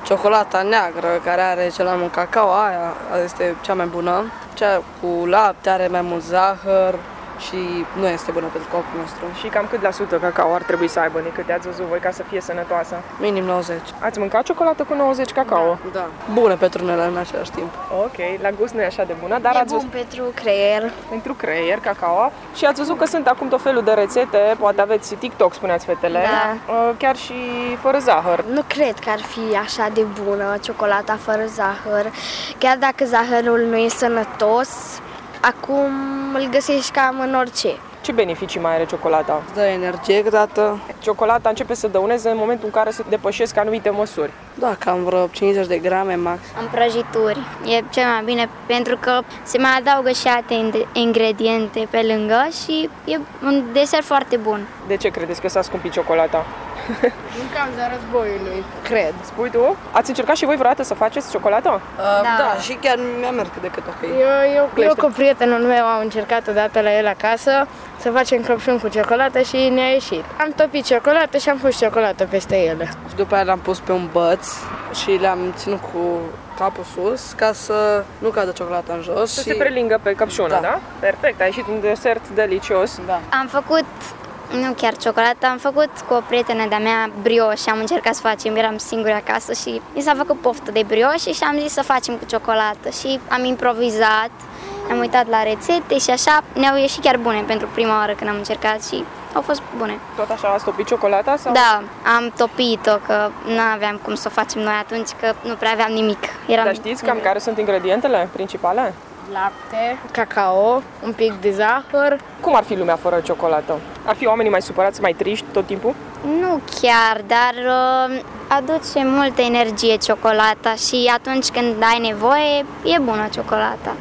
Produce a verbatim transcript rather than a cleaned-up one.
Ciocolata neagră, care are cel mai mult cacao, aia este cea mai bună. Cea cu lapte are mai mult zahăr și nu este bună pentru corpul nostru. Și cam cât la sută cacao ar trebui să aibă, din câte ați văzut voi, ca să fie sănătoasă? Minim nouăzeci. Ați mâncat ciocolată cu nouăzeci cacao? Da. Bună pentru unele în același timp. Ok, la gust nu e așa de bună, dar E ați bun văzut pentru creier. pentru creier, cacao. Și ați văzut că sunt acum tot felul de rețete, poate aveți TikTok, spuneați fetele, Da. uh, chiar și fără zahăr. Nu cred că ar fi așa de bună ciocolata fără zahăr. Chiar dacă zahărul nu e sănătos, acum îl găsești cam în orice. Ce beneficii mai are ciocolata? Îți dă energie câteodată. Ciocolata începe să dăuneze în momentul în care se depășesc anumite măsuri. Da, cam vreo cincizeci de grame max. În prăjituri e cel mai bine pentru că se mai adaugă și alte ingrediente pe lângă și e un desert foarte bun. De ce credeți că s-a scumpit ciocolata? Din cauza războiului, cred. Spui tu? Ați încercat și voi vreodată să faceți ciocolată? Uh, da. da, și chiar mi-a mers cât de cât ok. Eu, eu, eu cu prietenul meu am încercat odată la el acasă să facem căpșuni cu ciocolată și ne-a ieșit. Am topit ciocolată și am pus ciocolată peste ele. Și după aia l-am pus pe un băț și le-am ținut cu capul sus ca să nu cadă ciocolata în jos. Să și... se prelingă pe căpșună, da? Da. Perfect, a ieșit un desert delicios. Da. Am făcut, nu chiar ciocolată, am făcut cu o prietenă de-a mea brioche, am încercat să facem, eram singuri acasă și mi s-a făcut poftă de brioche și am zis să facem cu ciocolată și am improvizat, am uitat la rețete și așa ne-au ieșit chiar bune pentru prima oară când am încercat și au fost bune. Tot așa ați topit ciocolata? Sau? Da, am topit-o că nu aveam cum să o facem noi atunci, că nu prea aveam nimic. Eram... Dar știți cam care sunt ingredientele principale? Lapte, cacao, un pic de zahăr. Cum ar fi lumea fără ciocolată? Ar fi oamenii mai supărați, mai triști tot timpul? Nu chiar, dar uh, aduce multă energie ciocolata și atunci când ai nevoie, e bună ciocolata.